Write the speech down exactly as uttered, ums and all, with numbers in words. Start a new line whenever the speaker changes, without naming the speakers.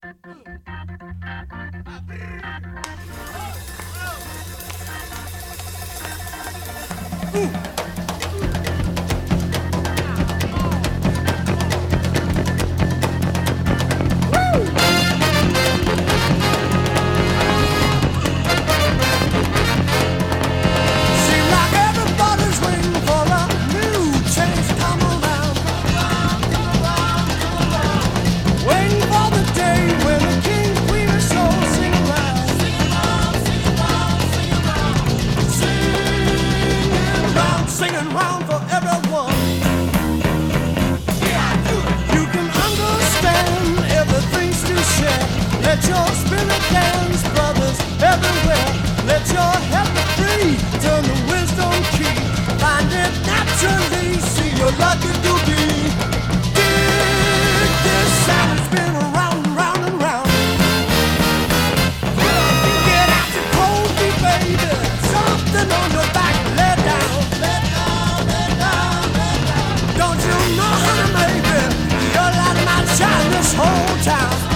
Singing round for everyone. You can understand everything's to share. Let your spirit dance, brothers everywhere. Let your head be free, turn the wisdom key. Find it naturally, see you're lucky to be. Dig this sound, it's been around and round and round. Get out your cold feet, baby. Something on your back, lay down. Don't you know, honey, baby, your light might shine this whole town.